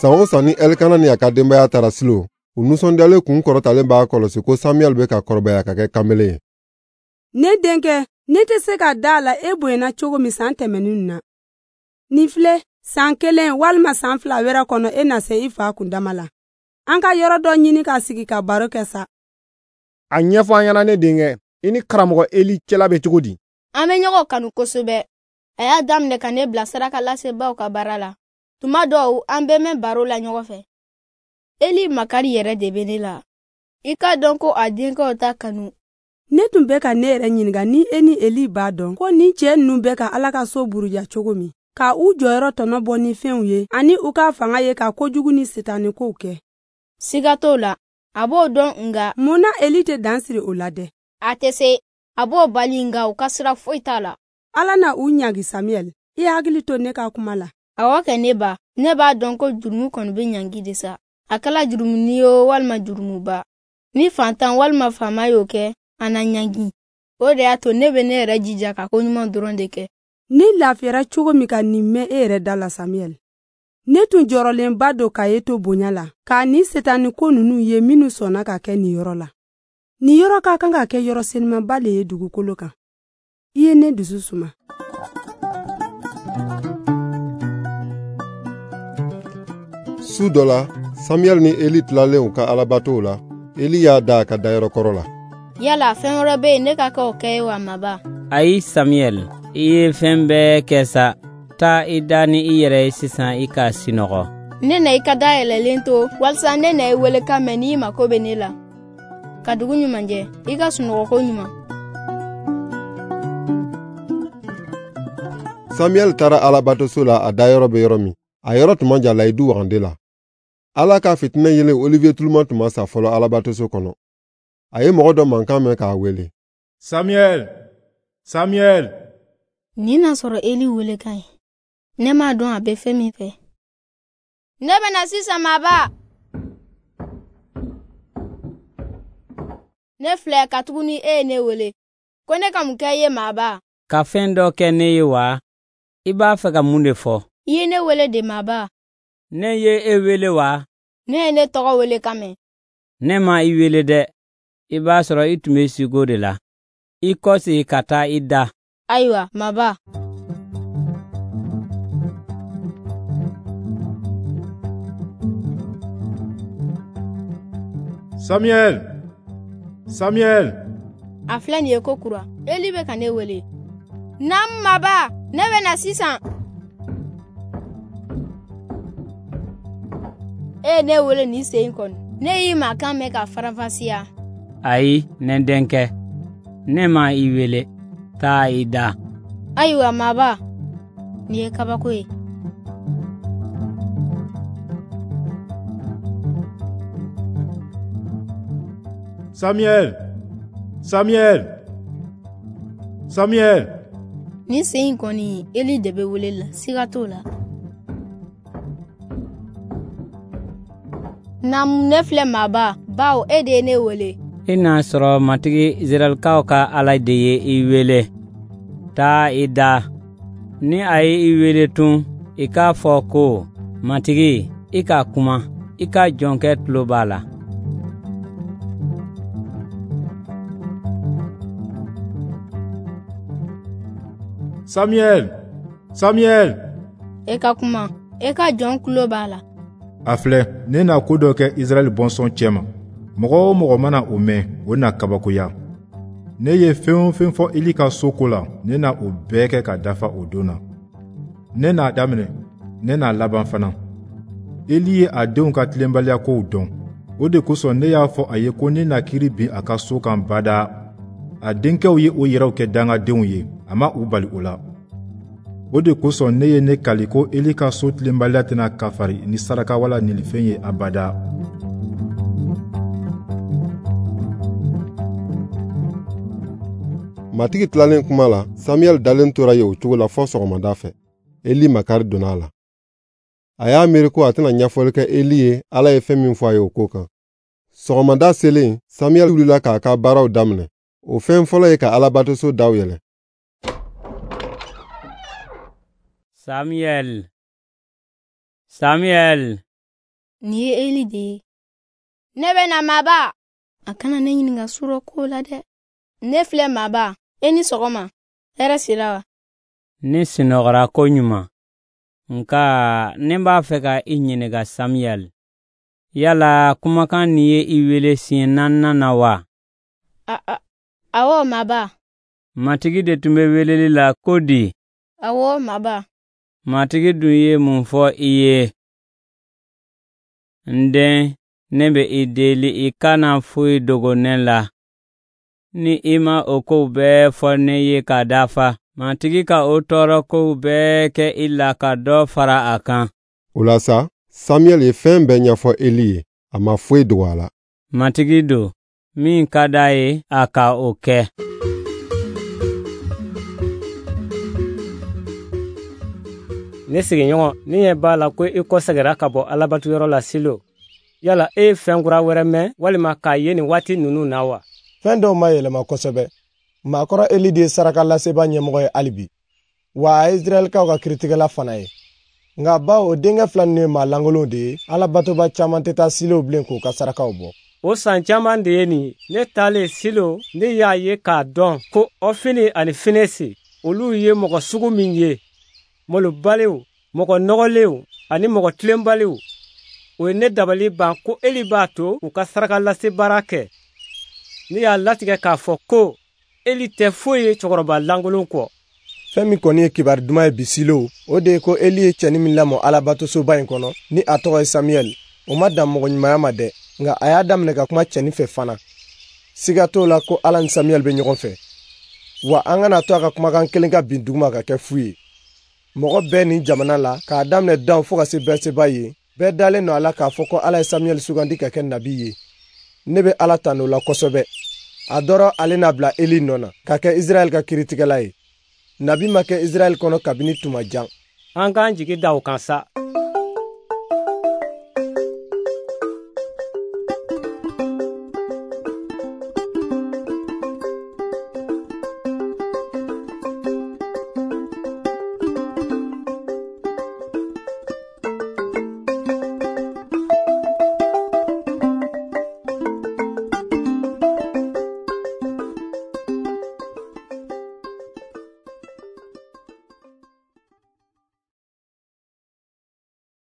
San o san ni Elkana ni a ka denbaya taara Silo, u nisɔndiyalen kun kɔrɔtalen b'a kɔlɔsi ko Samuel bɛ ka kɔrɔbaya ka kɛ kamele ye. Ne denkɛ, ne tɛ se ka da la e bonyana cogo min san tɛmɛnin na. Ni filɛ, san 1 walima san 2 wɛrɛ kɔnɔ e na se I fa kundama la. An ka yɔrɔ dɔ ɲini ka sigi ka baro kɛ sa. A ɲɛfɔ an ɲɛna ne denkɛ, I ni karamɔgɔ Eli cɛla bɛ cogo di? An bɛ ɲɔgɔn kanu kosɛbɛ. A y'a daminɛ ka ne bila saraka lasebaw ka baara la. Tuma dɔw an bɛ mɛn baro la ɲɔgɔn fɛ. Eli makari yɛrɛ de bɛ ne la. I ka dɔn ko a denkɛw ta kanu. Ne tun bɛ ka ne yɛrɛ ɲininka ni e ni Eli b'a dɔn ko ni cɛ ninnu bɛ ka Ala ka so buruja cogo min, ka u jɔyɔrɔ tɔnɔ bɔ ni fɛnw ye, ani u ka fanga ye ka kojugu ni Sitani kow kɛ. Siga t'o la, a b'o dɔn nga. Munna Eli tɛ dan siri o la dɛ? A tɛ se, a b'o bali nga u ka sira foyi t'a la. Ala na u ɲagi Samuel, I hakili to ne ka kuma la. Awɔ kɛ ne ba, ne b'a dɔn ko jurumu kɔni bɛ ɲangi de sa. A kɛla jurumuni yo walima jurumuba. Ni fantan walima faama y'o kɛ, a na ɲangi. O de y'a to ne bɛ ne yɛrɛ jija ka ko ɲuman dɔrɔn de kɛ. Ni lafiyara cogo min ka nin mɛn e yɛrɛ da la Samuel. Ne tun jɔrɔlenba don ka e to bonya la, ka ni Sitani ko ninnu ye minnu sɔnna ka kɛ nin yɔrɔ la. Nin yɔrɔ ka kan ka kɛ yɔrɔ senumanba le ye dugukolo kan. I ye ne dusu suma. Su dɔ la, Samuel ni Eli tilalen u ka alabatow la, Eli y'a da a ka dayɔrɔ kɔrɔ la. Yala fɛn wɛrɛ bɛ yen ne ka kɛ o kɛ ye wa maba? Ayi Samuel, I ye fɛn bɛɛ kɛ sa. Taa I da ni I yɛrɛ ye sisan I ka sinɔgɔ. Ne na I ka da yɛlɛlen to walasa ne na I wele ka mɛn ni I mako bɛ ne la. Ka dugu ɲuman jɛ, I ka sunɔgɔko ɲuman. Samuel taara alabatoso la a dayɔrɔ bɛ yɔrɔ min. A yɔrɔ tun man jan layidu wagande la. Ala ka fitinɛ yelen Olivier Tuluma tun ma sa fɔlɔ alabatoso kɔnɔ. A ye mɔgɔ dɔ mankan mɛn k'a wele. Samuel! Samuel! Ni na sɔrɔ Eli wele kan ye. Ne m'a dɔn a bɛ fɛn min fɛ. Ne bɛna sisan maba. Ne filɛ ka tuguni e ye ne wele. Ko ne ka mun kɛ ye maba? Ka fɛn dɔ kɛ ne ye wa? I b'a fɛ ka mun de fɔ? I ye ne wele de maba. Ne ye e wele wa? Ne ye ne tɔgɔ wele ka mɛn. Ne ma I wele dɛ. I b'a sɔrɔ I tun bɛ sigo de la. I kɔsegi ka taa I da. Ayiwa maba. Samuel! Samuel! A filɛ nin ye ko kura. Eli bɛ ka ne wele. Naamu maba, ne bɛ na sisan. E ne wele nin sen kɔni. Ne y'i makan mɛn ka faranfasiya. Ayi, ne denkɛ. Ne ma I wele. Taa I da. Ayiwa maba, nin ye kabako ye. Samuel! Samuel! Samuel! Nin sen kɔni Eli de bɛ wele la, siga t'o la. Naamu ne filɛ maba, bawo e de ye ne wele. I n'a sɔrɔ matigi Israɛlikaw ka Ala de ye I wele. Taa I da. Ni a ye I wele tun, I k'a fɔ ko, matigi, I ka kuma, I ka jɔnkɛ tulo b'a la. Samuel! Samuel! E ka kuma, e ka jɔn tulo b'a la. A filɛ, ne na ko dɔ kɛ Israɛl bɔnsɔn cɛma. Mɔgɔ o mɔgɔ mana o mɛn, o na kabakoya. Ne ye fɛn o fɛn fɔ Eli ka so ko la, ne na o bɛɛ kɛ ka dafa o don na. Ne n'a daminɛ, ne n'a laban fana. Eli ye a denw ka tilenbaliya kow dɔn. O de kosɔn ne y'a fɔ a ye ko ne na kiiri bin a ka so kan bada. A denkɛw ye o yɛrɛw kɛ dangadenw ye, a ma u bali o la. O de kosɔn ne ye ne kali ko Eli ka so tilenbaliya tɛna kafari ni saraka wala nilifɛn ye abada. Matigi tilalen kuma la, Samuel dalen tora ye o cogo la fɔ sɔgɔmada fɛ. Eli makari donna a la. A y'a miiri ko a tɛna ɲɛfɔli kɛ Eli ye Ala ye fɛn min fɔ a ye o ko kan. Sɔgɔmada selen, Samuel wulila k'a ka baaraw daminɛ. O fɛn fɔlɔ ye ka alabatoso daw yɛlɛ. Samuel! Samuel! nin ye Eli de ye. Ne bɛ na maba. A kana ne ɲininka suro ko la dɛ. Ne filɛ maba. E ni sɔgɔma. Hɛrɛ sira wa? Ne sinɔgɔra koɲuman. Nka ne b'a fɛ ka i ɲininka Samuel. Yala kumakan nin ye i wele siɲɛ 4 na wa? Awɔ maba. Matigi de tun bɛ weleli la ko di? Awɔ maba. Matigi dun ye mun fɔ i ye? N den, ne bɛ i deli i kana foyi dogo ne la. Ni i ma o kow bɛɛ fɔ ne ye ka dafa, matigi ka o tɔɔrɔ kow bɛɛ kɛ i la ka dɔ fara a kan. O la sa, Samuel ye fɛn bɛɛ ɲɛfɔ Eli ye, a ma foyi dogo a la. Matigi don, min ka d'a ye a ka o kɛ. Ne sigiɲɔgɔn, ni ɲɛ b'a la ko i kɔsɛgɛra ka bɔ alabatuyɔrɔ la Silo. Yala e ye fɛn kura wɛrɛ mɛn walima k'a ye nin waati ninnu na wa? Fɛn dɔw ma yɛlɛma kosɛbɛ. Maakɔrɔ Eli de ye saraka laseba ɲɛmɔgɔ ye hali bi. Wa a ye Israɛlikaw ka kiritigɛla fana ye. Nka bawo o denkɛ 2 ninnu ye maa lankolonw de ye, alabatoba caman tɛ taa Silo bilen k'u ka sarakaw bɔ. O san caman de ye nin ye. Ne taalen Silo, ne y'a ye k'a dɔn ko Ofini ani Finesi, olu ye mɔgɔ sugu min ye. Malobaliw, mɔgɔ nɔgɔlenw ani mɔgɔ tilenbaliw. O ye ne dabali ban ko Eli b'a to u ka saraka lase baara kɛ. Ne y'a latigɛ k'a fɔ ko Eli tɛ foyi ye cɛkɔrɔba lankolon kɔ. Fɛn min kɔni ye kibaru duman ye bi Silo, o de ye ko Eli ye cɛnin min lamɔ alabatosoba in kɔnɔ, ni a tɔgɔ ye Samuel. O ma dan mɔgɔ ɲumanya ma dɛ, nka a y'a daminɛ ka kuma cɛnin fɛ fana. Siga t'o la ko Ala ni Samuel bɛ ɲɔgɔn fɛ. Wa an kana to a ka kumakan kelen ka bin duguma ka kɛ fu ye. Mɔgɔ bɛɛ nin jamana la, k'a daminɛ Dan fo ka se Berseba ye, bɛɛ dalen nɔ a la k'a fɔ ko Ala ye Samuel sugandi ka kɛ nabi ye. Ne bɛ Ala tanu o la kosɛbɛ. A dɔrɔn ale n'a bila Eli nɔ na, ka kɛ Israɛl ka kiritigɛla ye. Nabi ma kɛ Israɛl kɔnɔ kabini tuma jan. An k'an jigi da o kan sa.